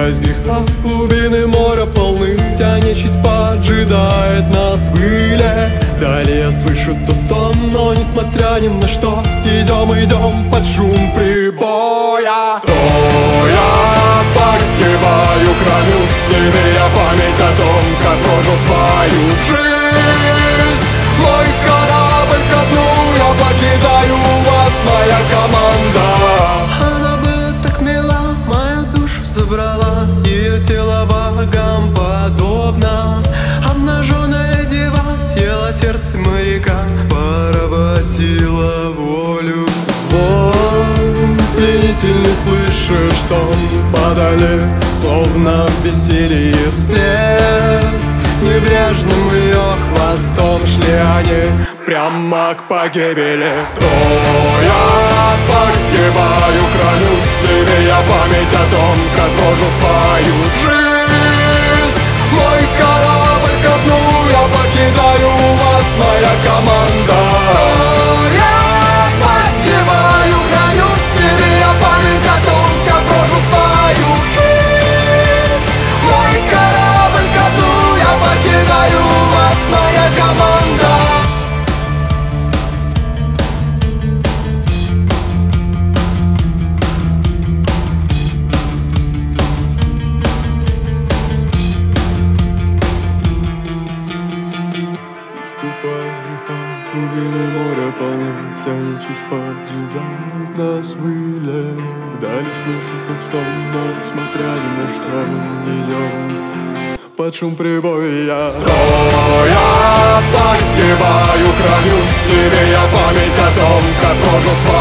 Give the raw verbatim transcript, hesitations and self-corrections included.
Искупаясь в грехах, глубины моря полны, вся нечисть поджидает нас в иле. Далее я слышу то стон, но несмотря ни на что, идем, идем под шум прибоя. Стоя, погибаю, храню в себе я память о том, как прожил свою жизнь. Мой корабль ко дну, я покидаю вас, моя команда. Она была так мила, мою душу забрала, ее тело богам подобно. Обнаженная дева съела сердце моряка, поработила волю. Звон пленительный слышишь, тон подали, словно в веселье всплеск. Небрежным ее хвостом шли они прямо к погибели. Стоя, погибаю, храню в себе я память о том, как прожил свою жизнь. Мой корабль ко дну, я покидаю вас, моя команда. Стоя, погибаю, храню в себе я память о том, как прожил свою жизнь. Мой корабль ко дну, я покидаю вас, моя команда. Искупаясь в грехах, глубины моря полны, вся нечисть поджидает нас в иле. Вдали слышу тот стон, но несмотря ни на что, идем под шум прибоя. Стоя, погибаю, храню в себе я память о том, как прожил свой